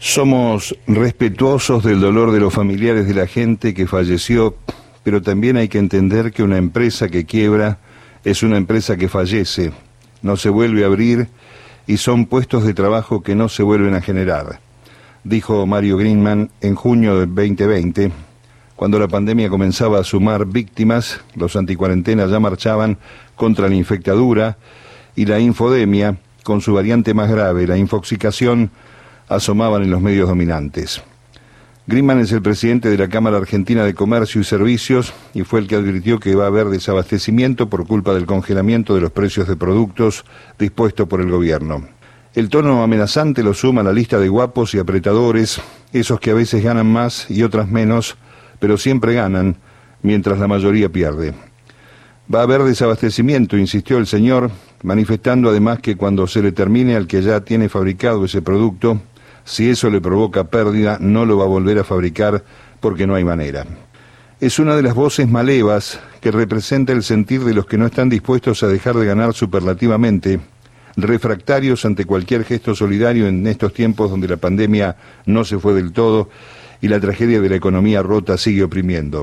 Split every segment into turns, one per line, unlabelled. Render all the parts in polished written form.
Somos respetuosos del dolor de los familiares de la gente que falleció, pero también hay que entender que una empresa que quiebra es una empresa que fallece, no se vuelve a abrir y son puestos de trabajo que no se vuelven a generar, dijo Mario Greenman en junio del 2020, cuando la pandemia comenzaba a sumar víctimas. Los anticuarentenas ya marchaban contra la infectadura y la infodemia, con su variante más grave, la infoxicación, asomaban en los medios dominantes. Greenman es el presidente de la Cámara Argentina de Comercio y Servicios y fue el que advirtió que va a haber desabastecimiento por culpa del congelamiento de los precios de productos dispuesto por el gobierno. El tono amenazante lo suma a la lista de guapos y apretadores, esos que a veces ganan más y otras menos, pero siempre ganan, mientras la mayoría pierde. Va a haber desabastecimiento, insistió el señor, manifestando además que cuando se le termine al que ya tiene fabricado ese producto, si eso le provoca pérdida, no lo va a volver a fabricar porque no hay manera. Es una de las voces malevas que representa el sentir de los que no están dispuestos a dejar de ganar superlativamente, refractarios ante cualquier gesto solidario en estos tiempos donde la pandemia no se fue del todo y la tragedia de la economía rota sigue oprimiendo.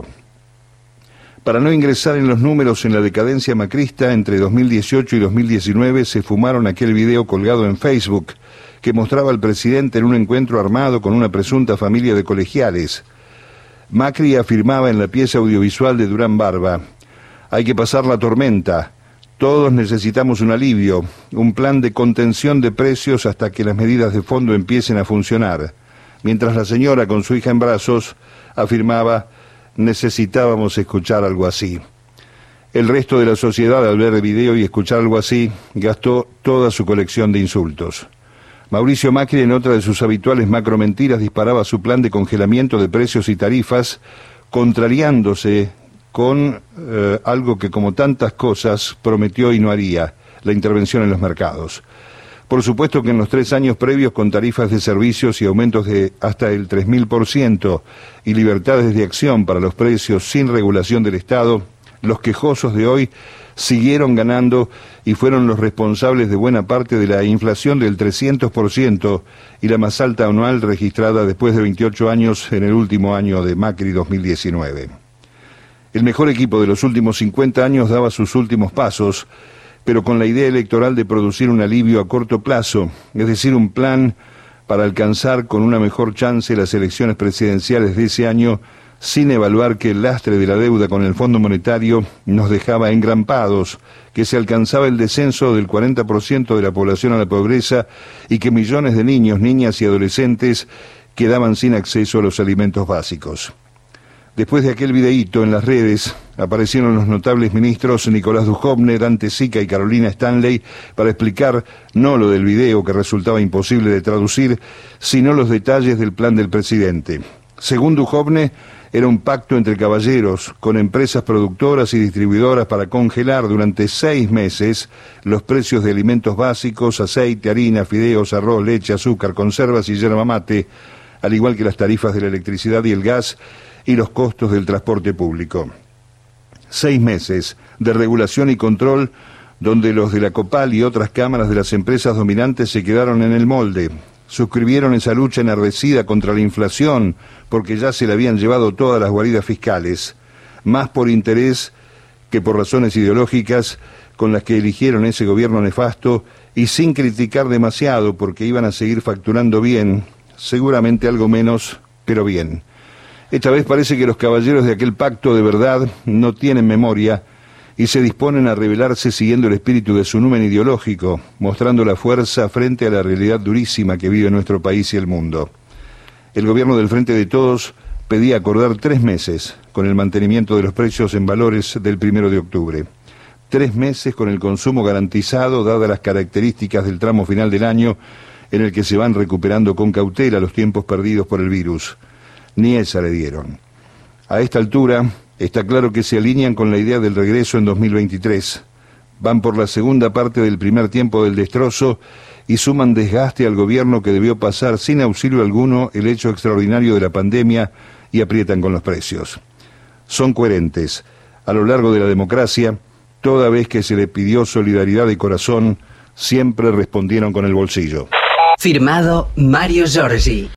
Para no ingresar en los números en la decadencia macrista, entre 2018 y 2019 se fumaron aquel video colgado en Facebook que mostraba al presidente en un encuentro armado con una presunta familia de colegiales. Macri afirmaba en la pieza audiovisual de Durán Barba: hay que pasar la tormenta, todos necesitamos un alivio, un plan de contención de precios hasta que las medidas de fondo empiecen a funcionar. Mientras la señora, con su hija en brazos, afirmaba: necesitábamos escuchar algo así. El resto de la sociedad, al ver el video y escuchar algo así, gastó toda su colección de insultos. Mauricio Macri, en otra de sus habituales macromentiras, disparaba su plan de congelamiento de precios y tarifas, contrariándose con algo que, como tantas cosas, prometió y no haría: la intervención en los mercados. Por supuesto que en los 3 años previos, con tarifas de servicios y aumentos de hasta el 3000% y libertades de acción para los precios sin regulación del Estado, los quejosos de hoy siguieron ganando y fueron los responsables de buena parte de la inflación del 300% y la más alta anual registrada después de 28 años en el último año de Macri 2019. El mejor equipo de los últimos 50 años daba sus últimos pasos, pero con la idea electoral de producir un alivio a corto plazo, es decir, un plan para alcanzar con una mejor chance las elecciones presidenciales de ese año, sin evaluar que el lastre de la deuda con el Fondo Monetario nos dejaba engrampados, que se alcanzaba el descenso del 40% de la población a la pobreza y que millones de niños, niñas y adolescentes quedaban sin acceso a los alimentos básicos. Después de aquel videíto en las redes, aparecieron los notables ministros Nicolás Dujovne, Dante Sica y Carolina Stanley para explicar no lo del video, que resultaba imposible de traducir, sino los detalles del plan del presidente. Según Dujovne, era un pacto entre caballeros con empresas productoras y distribuidoras para congelar durante 6 meses los precios de alimentos básicos, aceite, harina, fideos, arroz, leche, azúcar, conservas y yerba mate, al igual que las tarifas de la electricidad y el gas y los costos del transporte público. 6 meses de regulación y control donde los de la COPAL y otras cámaras de las empresas dominantes se quedaron en el molde. Suscribieron esa lucha enardecida contra la inflación porque ya se le habían llevado todas las guaridas fiscales, más por interés que por razones ideológicas, con las que eligieron ese gobierno nefasto y sin criticar demasiado porque iban a seguir facturando bien, seguramente algo menos, pero bien. Esta vez parece que los caballeros de aquel pacto de verdad no tienen memoria y se disponen a rebelarse siguiendo el espíritu de su numen ideológico, mostrando la fuerza frente a la realidad durísima que vive nuestro país y el mundo. El gobierno del Frente de Todos pedía acordar 3 meses con el mantenimiento de los precios en valores del 1 de octubre. 3 meses con el consumo garantizado, dadas las características del tramo final del año, en el que se van recuperando con cautela los tiempos perdidos por el virus. Ni esa le dieron. A esta altura, está claro que se alinean con la idea del regreso en 2023. Van por la segunda parte del primer tiempo del destrozo y suman desgaste al gobierno que debió pasar sin auxilio alguno el hecho extraordinario de la pandemia y aprietan con los precios. Son coherentes. A lo largo de la democracia, toda vez que se le pidió solidaridad de corazón, siempre respondieron con el bolsillo.
Firmado Mario Giorgi.